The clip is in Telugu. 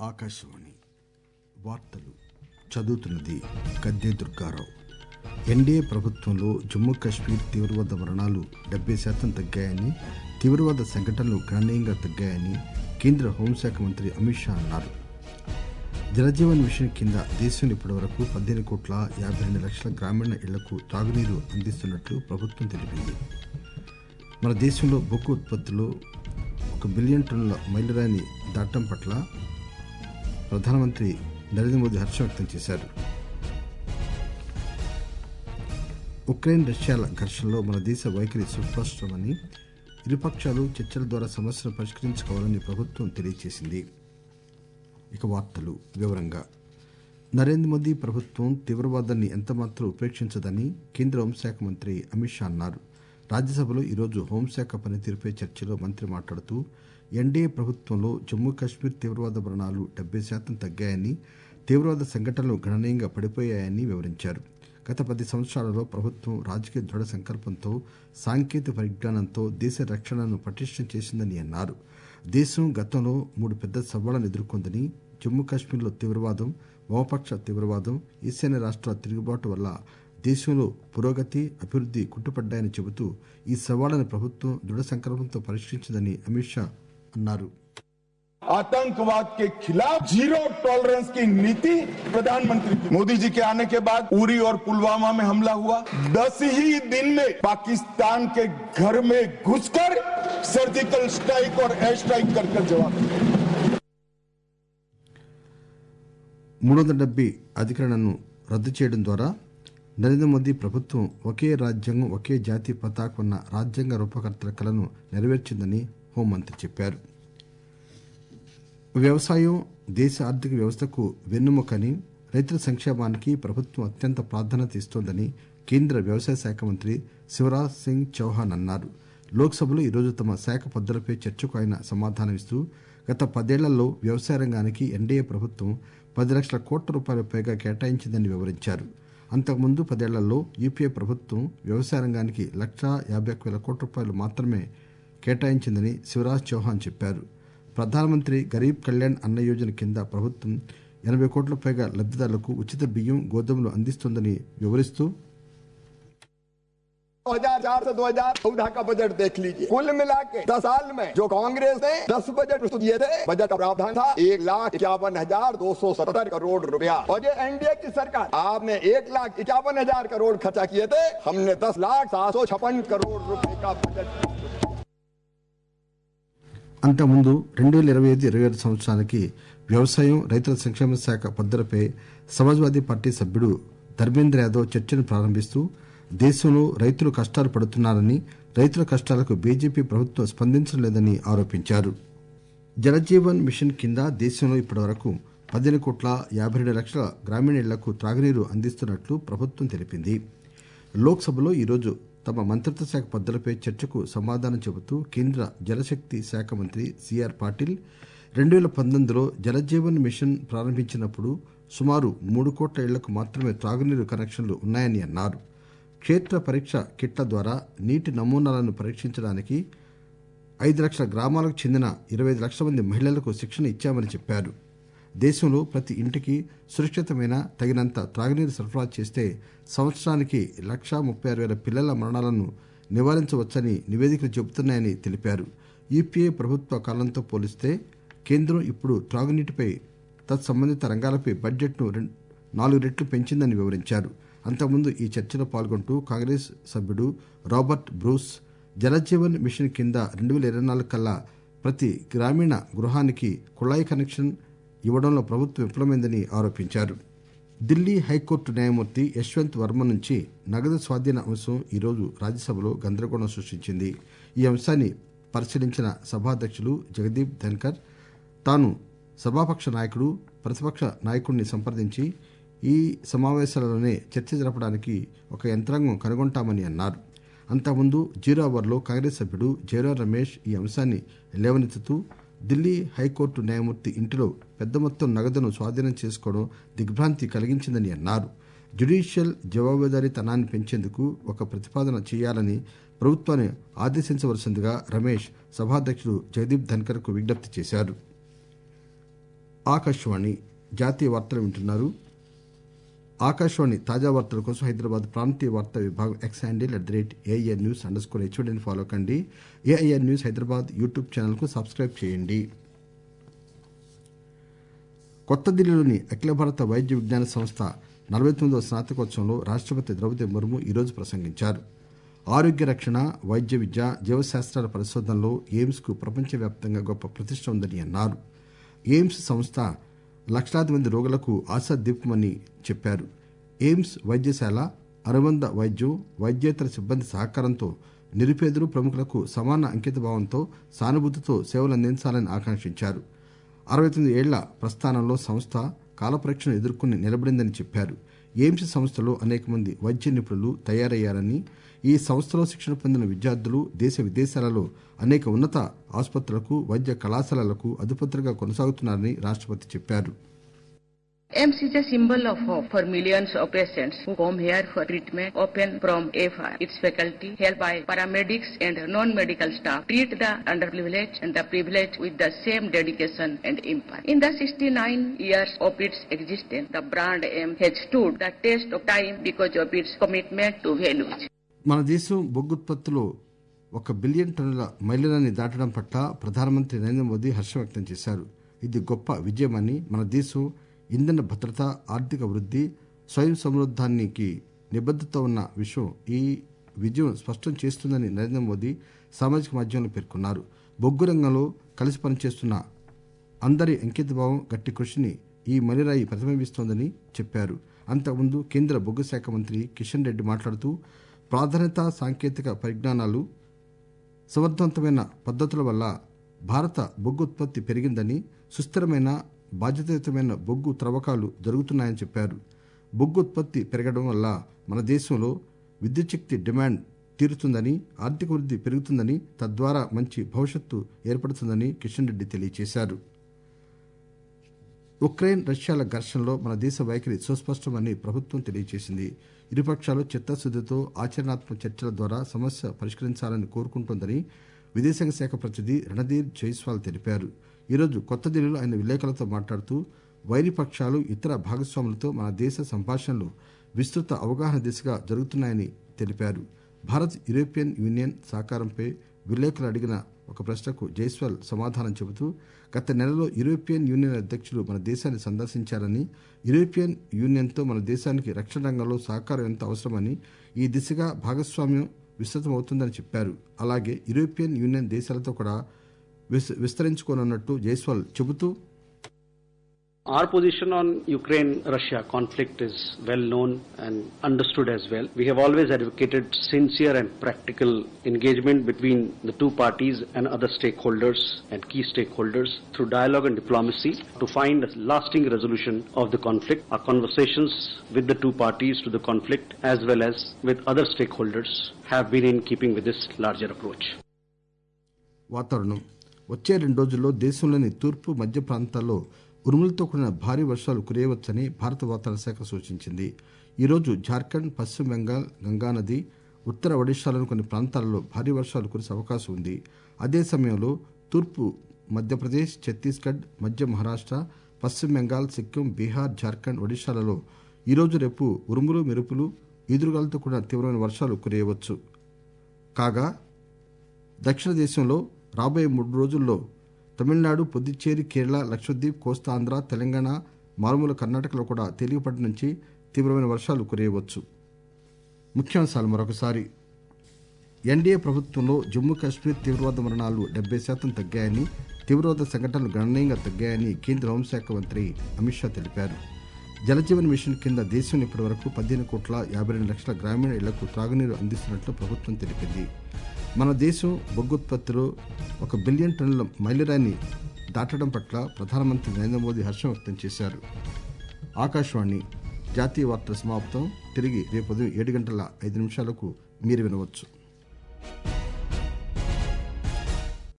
ఆకాశవాణి వార్తలు చదువుతున్నది గద్దె దుర్గారావు. ఎన్డీఏ ప్రభుత్వంలో జమ్మూ కశ్మీర్ తీవ్రవాద మరణాలు 70% తగ్గాయని, తీవ్రవాద సంఘటనలు గణనీయంగా తగ్గాయని కేంద్ర హోంశాఖ మంత్రి అమిత్ షా అన్నారు. జలజీవన్ మిషన్ కింద దేశంలో ఇప్పటివరకు 15,52,00,000 గ్రామీణ ఇళ్లకు తాగునీరు అందిస్తున్నట్లు ప్రభుత్వం తెలిపింది. మన దేశంలో బొగ్గు ఉత్పత్తిలో 1 బిలియన్ టన్నుల మైలురాయిని దాటడం పట్ల ప్రధానమంత్రి నరేంద్ర మోదీ హర్షం వ్యక్తం చేశారు. ఉక్రెయిన్ రష్యాల ఘర్షణలో మన దేశ వైఖరి సుస్పష్టమని, ఇరుపక్షాలు చర్చల ద్వారా సమస్యను పరిష్కరించుకోవాలని ప్రభుత్వం తెలియజేసింది. ఇక వార్తలు వివరంగా. నరేంద్ర మోదీ ప్రభుత్వం తీవ్రవాదాన్ని ఎంతమాత్రం ఉపేక్షించదని కేంద్ర హోంశాఖ మంత్రి అమిత్ షా అన్నారు. రాజ్యసభలో ఈరోజు హోంశాఖ పనితీరుపై చర్చలో మంత్రి మాట్లాడుతూ, ఎన్డీఏ ప్రభుత్వంలో జమ్మూ కశ్మీర్ తీవ్రవాద మరణాలు 70% తగ్గాయని, తీవ్రవాద సంఘటనలు గణనీయంగా పడిపోయాయని వివరించారు. గత 10 సంవత్సరాలలో ప్రభుత్వం రాజకీయ దృఢ సంకల్పంతో, సాంకేతిక పరిజ్ఞానంతో దేశ రక్షణను పటిష్టం చేసిందని అన్నారు. దేశం గతంలో 3 పెద్ద సవాళ్లను ఎదుర్కొందని, జమ్మూ కశ్మీర్లో తీవ్రవాదం, వామపక్ష తీవ్రవాదం, ఈశాన్య రాష్ట్రాల తిరుగుబాటు వల్ల దేశంలో పురోగతి, అభివృద్ధి కుంటుపడ్డాయని చెబుతూ ఈ సవాళ్లను ప్రభుత్వం దృఢ సంకల్పంతో పరిష్కరించిందని అమిత్ షా అన్నారు. आतंकवाद के खिलाफ जीरो टॉलरेंस की नीति प्रधानमंत्री मोदी जी के आने के बाद उरी और पुलवामा में हमला हुआ. 10 ही दिन में पाकिस्तान के घर में घुसकर सर्जिकल स्ट्राइक और एयर स्ट्राइक कर जवाब दिया. 370 అధికరణను రద్దు చేయడం ద్వారా నరేంద్ర మోదీ ప్రభుత్వం ఒకే రాజ్యాంగం, ఒకే జాతీయ పతాకం ఉన్న రాజ్యాంగ రూపకర్తల కలను నెరవేర్చిందని హోంమంత్రి చెప్పారు. వ్యవసాయం దేశ ఆర్థిక వ్యవస్థకు వెన్నెముకని, రైతుల సంక్షేమానికి ప్రభుత్వం అత్యంత ప్రాధాన్యత ఇస్తోందని కేంద్ర వ్యవసాయ శాఖ మంత్రి శివరాజ్ సింగ్ చౌహాన్ అన్నారు. లోక్సభలో ఈరోజు తమ శాఖ పద్ధతులపై చర్చకు ఆయన సమాధానమిస్తూ, గత 10 ఏళ్లలో వ్యవసాయ రంగానికి ఎన్డీఏ ప్రభుత్వం 10 లక్షల కోట్ల రూపాయల పైగా కేటాయించిందని వివరించారు. అంతకుముందు 10 ఏళ్లలో యూపీఏ ప్రభుత్వం వ్యవసాయ రంగానికి 1,51,000 కోట్ల రూపాయలు మాత్రమే కేటాయించిందని శివరాజ్ చౌహాన్ చెప్పారు. ప్రధానమంత్రి గరీబ్ కళ్యాణ్ అన్న యోజన కింద ప్రభుత్వం 80 కోట్ల పైగా లబ్దిదారులకు ఉచిత బియ్యం, గోధుమలు అందిస్తోందని వివరిస్తూ, 2004 से 2014 का बजट देख लीजिए. कुल मिला के 10 साल में जो कांग्रेस ने 10 बजट प्रस्तुत किए थे, बजट का प्रावधान था 1,51,270 करोड़ रुपया. और ये एनडीए की सरकार, आपने 1,51,000 करोड़ खर्चा किए थे, हमने 10,756 करोड़ रुपए का बजट. అంతకుముందు 2025-26 సంవత్సరానికి వ్యవసాయం, రైతుల సంక్షేమ శాఖ పద్ధతులపై సమాజ్వాదీ పార్టీ సభ్యుడు ధర్మేంద్ర యాదవ్ చర్చను ప్రారంభిస్తూ, దేశంలో రైతులు కష్టాలు పడుతున్నారని, రైతుల కష్టాలకు బీజేపీ ప్రభుత్వం స్పందించడం లేదని ఆరోపించారు. జలజీవన్ మిషన్ కింద దేశంలో ఇప్పటివరకు 15,52,00,000 గ్రామీణ ఇళ్లకు త్రాగునీరు అందిస్తున్నట్లు ప్రభుత్వం తెలిపింది. లోక్సభలో ఈరోజు తమ మంత్రిత్వ శాఖ పద్ధతులపై చర్చకు సమాధానం చెబుతూ కేంద్ర జలశక్తి శాఖ మంత్రి సిఆర్ పాటిల్, 2019లో జలజీవన్ మిషన్ ప్రారంభించినప్పుడు సుమారు 3 కోట్ల ఇళ్లకు మాత్రమే త్రాగునీరు కనెక్షన్లు ఉన్నాయని అన్నారు. క్షేత్ర పరీక్ష కిట్ల ద్వారా నీటి నమూనాలను పరీక్షించడానికి 5 లక్షల గ్రామాలకు చెందిన 25 లక్షల మంది మహిళలకు శిక్షణ ఇచ్చామని చెప్పారు. దేశంలో ప్రతి ఇంటికి సురక్షితమైన, తగినంత త్రాగునీరు సరఫరా చేస్తే సంవత్సరానికి 1,36,000 పిల్లల మరణాలను నివారించవచ్చని నివేదికలు చెబుతున్నాయని తెలిపారు. యూపీఏ ప్రభుత్వ కాలంతో పోలిస్తే కేంద్రం ఇప్పుడు త్రాగునీటిపై, తత్సంబంధిత రంగాలపై బడ్జెట్ను 4 రెట్లు పెంచిందని వివరించారు. అంతకుముందు ఈ చర్చలో పాల్గొంటూ కాంగ్రెస్ సభ్యుడు రాబర్ట్ బ్రూస్, జలజీవన్ మిషన్ కింద 2024 కల్లా ప్రతి గ్రామీణ గృహానికి కుళాయి కనెక్షన్ ఇవ్వడంలో ప్రభుత్వం విఫలమైందని ఆరోపించారు. ఢిల్లీ హైకోర్టు న్యాయమూర్తి యశ్వంత్ వర్మ నుంచి నగదు స్వాధీన అంశం ఈరోజు రాజ్యసభలో గందరగోళం సృష్టించింది. ఈ అంశాన్ని పరిశీలించిన సభాధ్యక్షులు జగదీప్ ధన్కర్, తాను సభాపక్ష నాయకుడు, ప్రతిపక్ష నాయకుడిని సంప్రదించి ఈ సమావేశాలలోనే చర్చ జరపడానికి ఒక యంత్రాంగం కనుగొంటామని అన్నారు. అంతకుముందు 0 అవర్లో కాంగ్రెస్ సభ్యుడు జయరాం రమేష్ ఈ అంశాన్ని లేవనెత్తుతూ, ఢిల్లీ హైకోర్టు న్యాయమూర్తి ఇంటిలో పెద్ద మొత్తం నగదును స్వాధీనం చేసుకోవడం దిగ్భ్రాంతి కలిగించిందని అన్నారు. జ్యుడిషియల్ జవాబుదారీతనాన్ని పెంచేందుకు ఒక ప్రతిపాదన చేయాలని ప్రభుత్వాన్ని ఆదేశించవలసిందిగా రమేష్ సభాధ్యక్షుడు జగదీప్ ధన్కర్ కు విజ్ఞప్తి చేశారు. ఆకాశవాణి జాతీయ వార్తలు వింటున్నారు. ఆకాశవాణి తాజా వార్తల కోసం హైదరాబాద్ ప్రాంతీయ వార్తా విభాగం X handle @AIR News_HOD follow కండి. AIR news Hyderabad YouTube channel కు సబ్స్క్రైబ్ చేయండి. కొత్త ఢిల్లీలోని అఖిల భారత వైద్య విజ్ఞాన సంస్థ 49వ స్నాతకోత్సవంలో రాష్టపతి ద్రౌపది ముర్ము ఈరోజు ప్రసంగించారు. ఆరోగ్య రక్షణ, వైద్య విద్య, జీవశాస్త్రాల పరిశోధనలో ఎయిమ్స్ కు ప్రపంచవ్యాప్తంగా గొప్ప ప్రతిష్ట ఉందని అన్నారు. ఎయిమ్స్ సంస్థ లక్షలాది మంది రోగులకు ఆశాదీపమని చెప్పారు. ఎయిమ్స్ వైద్యశాల అనుబంధ వైద్యం, వైద్యేతర సిబ్బంది సహకారంతో నిరుపేదలు, ప్రముఖులకు సమాన అంకితభావంతో, సానుభూతితో సేవలు అందించాలని ఆకాంక్షించారు. 69 ఏళ్ల ప్రస్థానంలో సంస్థ కాలపరీక్షను ఎదుర్కొని నిలబడిందని చెప్పారు. ఎయిమ్స్ సంస్థలో అనేక మంది వైద్య నిపుణులు తయారయ్యారని, ఈ సంస్థలో శిక్షణ పొందిన విద్యార్థులు దేశ విదేశాలలో అనేక ఉన్నత ఆసుపత్రులకు, వైద్య కళాశాలలకు అధిపతులుగా కొనసాగుతున్నారని రాష్టపతి చెప్పారు. AIMS is a symbol of hope for millions of patients who come here for treatment. Open from AFI, its faculty, helped by paramedics and non-medical staff, treat the underprivileged and the privileged with the same dedication and impact. In the 69 years of its existence, the brand AIMS has stood the test of time because of its commitment to values. మన దేశం బొగ్గుత్పత్తిలో 1 బిలియన్ టన్నుల మైలురాయిని దాటడం పట్ల ప్రధానమంత్రి నరేంద్ర మోదీ హర్షం వ్యక్తం చేశారు. ఇది గొప్ప విజయమని, మన దేశం ఇంధన భద్రత, ఆర్థిక వృద్ధి, స్వయం సమృద్ధానికి నిబద్ధత ఉన్న విషయం ఈ విజయం స్పష్టం చేస్తుందని నరేంద్ర మోదీ సామాజిక మాధ్యమంలో పేర్కొన్నారు. బొగ్గు రంగంలో కలిసి పనిచేస్తున్న అందరి అంకితభావం, గట్టి కృషిని ఈ మైలురాయి ప్రతిబింబిస్తోందని చెప్పారు. అంతకుముందు కేంద్ర బొగ్గు శాఖ మంత్రి కిషన్ రెడ్డి మాట్లాడుతూ, ప్రాధాన్యత, సాంకేతిక పరిజ్ఞానాలు, సమర్థవంతమైన పద్ధతుల వల్ల భారత బొగ్గు ఉత్పత్తి పెరిగిందని, సుస్థిరమైన, బాధ్యతాయుతమైన బొగ్గు త్రవ్వకాలు జరుగుతున్నాయని చెప్పారు. బొగ్గు ఉత్పత్తి పెరగడం వల్ల మన దేశంలో విద్యుత్ శక్తి డిమాండ్ తీరుతుందని, ఆర్థిక వృద్ధి పెరుగుతుందని, తద్వారా మంచి భవిష్యత్తు ఏర్పడుతుందని కిషన్ రెడ్డి తెలియజేశారు. ఉక్రెయిన్ రష్యాల ఘర్షణలో మన దేశ వైఖరి సుస్పష్టమని ప్రభుత్వం తెలియజేసింది. ఇరుపక్షాలు చిత్తశుద్దితో ఆచరణాత్మక చర్చల ద్వారా సమస్య పరిష్కరించాలని కోరుకుంటోందని విదేశాంగ శాఖ ప్రతినిధి రణధీర్ జైస్వాల్ తెలిపారు. ఈరోజు కొత్త ఢిల్లీలో ఆయన విలేకరులతో మాట్లాడుతూ, వైరిపక్షాలు, ఇతర భాగస్వాములతో మన దేశ సంభాషణలు విస్తృత అవగాహన దిశగా జరుగుతున్నాయని తెలిపారు. భారత్ యూరోపియన్ యూనియన్ సహకారంపై విలేకరులు అడిగిన ఒక ప్రశ్నకు జైస్వాల్ సమాధానం చెబుతూ, గత నెలలో యూరోపియన్ యూనియన్ అధ్యక్షులు మన దేశాన్ని సందర్శించారని, యూరోపియన్ యూనియన్తో మన దేశానికి రక్షణ రంగంలో సహకారం ఎంత అవసరమని, ఈ దిశగా భాగస్వామ్యం విస్తృతమవుతుందని చెప్పారు. అలాగే యూరోపియన్ యూనియన్ దేశాలతో కూడా విస్తరించుకోనున్నట్టు జైస్వాల్ చెబుతూ, Our position on Ukraine-Russia conflict is well known and understood as well. We have always advocated sincere and practical engagement between the two parties and other stakeholders and key stakeholders through dialogue and diplomacy to find a lasting resolution of the conflict. Our conversations with the two parties to the conflict as well as with other stakeholders have been in keeping with this larger approach. వాతావరణం వచ్చే 2 రోజుల్లో దేశంలోని తూర్పు, మధ్య ప్రాంతాల్లో ఉరుములతో కూడిన భారీ వర్షాలు కురియవచ్చని భారత వాతావరణ శాఖ సూచించింది. ఈరోజు జార్ఖండ్, పశ్చిమ బెంగాల్, గంగానది, ఉత్తర ఒడిశాలోని కొన్ని ప్రాంతాలలో భారీ వర్షాలు కురిసే అవకాశం ఉంది. అదే సమయంలో తూర్పు మధ్యప్రదేశ్, ఛత్తీస్గఢ్, మధ్య మహారాష్ట్ర, పశ్చిమ బెంగాల్, సిక్కిం, బీహార్, జార్ఖండ్, ఒడిశాలలో ఈరోజు, రేపు ఉరుములు, మెరుపులు, ఈదురుగాలతో కూడిన తీవ్రమైన వర్షాలు కురియవచ్చు. కాగా దక్షిణ దేశంలో రాబోయే 3 రోజుల్లో తమిళనాడు, పుదుచ్చేరి, కేరళ, లక్షద్వీప్, కోస్తాంధ్ర, తెలంగాణ, మారుమూల కర్ణాటకలో కూడా తేలికపాటి నుంచి తీవ్రమైన వర్షాలు కురియవచ్చు. ముఖ్యాంశాలు మరొకసారి. ఎన్డీఏ ప్రభుత్వంలో జమ్మూ కాశ్మీర్ తీవ్రవాద మరణాలు 70% తగ్గాయని, తీవ్రవాద సంఘటనలు గణనీయంగా తగ్గాయని కేంద్ర హోంశాఖ మంత్రి అమిత్ షా తెలిపారు. జలజీవన్ మిషన్ కింద దేశంలో ఇప్పటి వరకు 15,52,00,000 గ్రామీణ ఇళ్లకు త్రాగునీరు అందిస్తున్నట్లు ప్రభుత్వం తెలిపింది. మన దేశం బొగ్గుత్పత్తిలో 1 బిలియన్ టన్నుల మైలురాయిని దాటడం పట్ల ప్రధానమంత్రి నరేంద్ర మోదీ హర్షం వ్యక్తం చేశారు. ఆకాశవాణి జాతీయ వార్తల సమాప్తం. తిరిగి రేపు ఉదయం 7 గంటల 5 నిమిషాలకు మీరు వినవచ్చు.